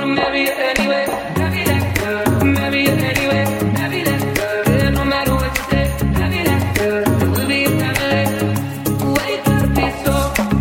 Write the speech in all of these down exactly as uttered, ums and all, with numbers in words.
marry you anyway. Marry that girl. Marry you anyway. Marry that girl. Yeah, no matter what you say. Marry that girl. We'll be a family. Why you gotta be so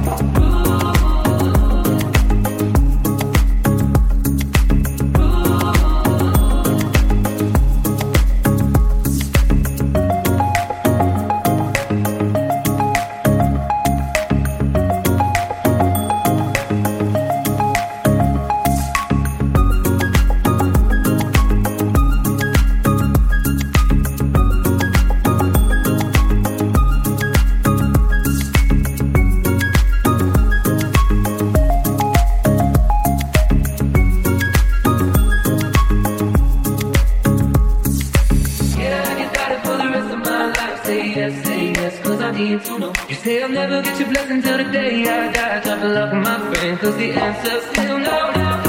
yes, say yes, cause I need to know. You say I'll never get your blessing till the day I die. Try to love my friend, cause the answer's still no, no.